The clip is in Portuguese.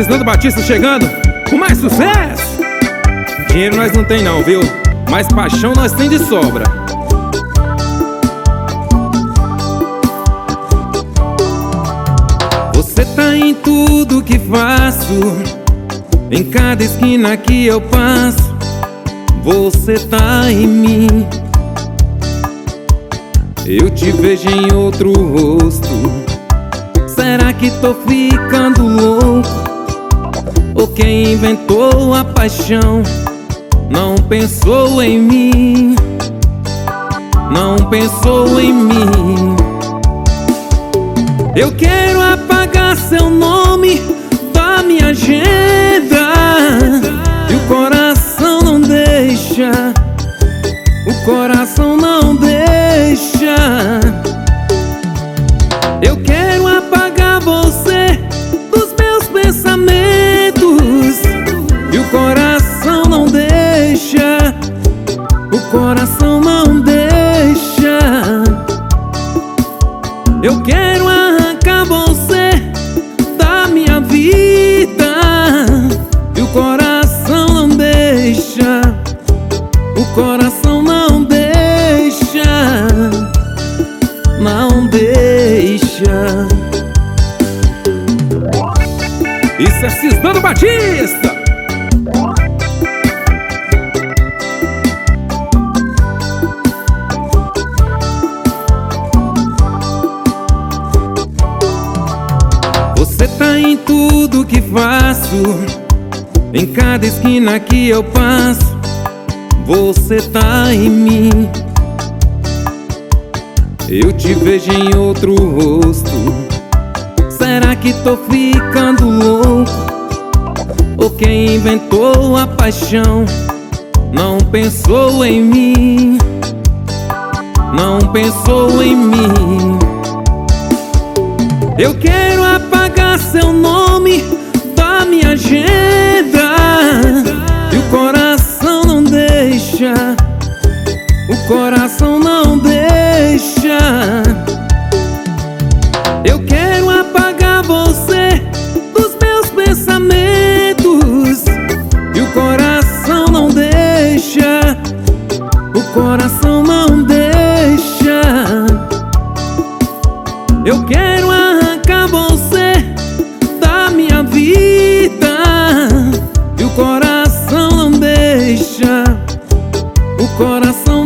Cisnando Batista chegando com mais sucesso. Dinheiro nós não tem não, viu? Mas paixão nós tem de sobra. Você tá em tudo que faço, em cada esquina que eu passo. Você tá em mim. Eu te vejo em outro rosto. Será que tô ficando louco? Ou quem inventou a paixão não pensou em mim? Não pensou em mim. Eu quero apagar seu nome da minha agenda, e o coração não deixa. O coração não deixa. Eu quero apagar você dos meus pensamentos, e o coração não deixa. O coração não deixa. Eu quero arrancar você da minha vida, e o coração não deixa. O coração não deixa. Não deixa. Isso é Cisnando Batista. Você tá em tudo que faço, em cada esquina que eu passo. Você tá em mim. Eu te vejo em outro rosto. Será que tô ficando louco? Ou quem inventou a paixão não pensou em mim? Não pensou em mim. Eu quero apagar seu nome da minha agenda, e o coração não deixa. O coração não deixa. Eu quero apagar você dos meus pensamentos, e o coração não deixa. O coração não deixa. Eu quero arrancar você da minha vida, e o coração não deixa. O coração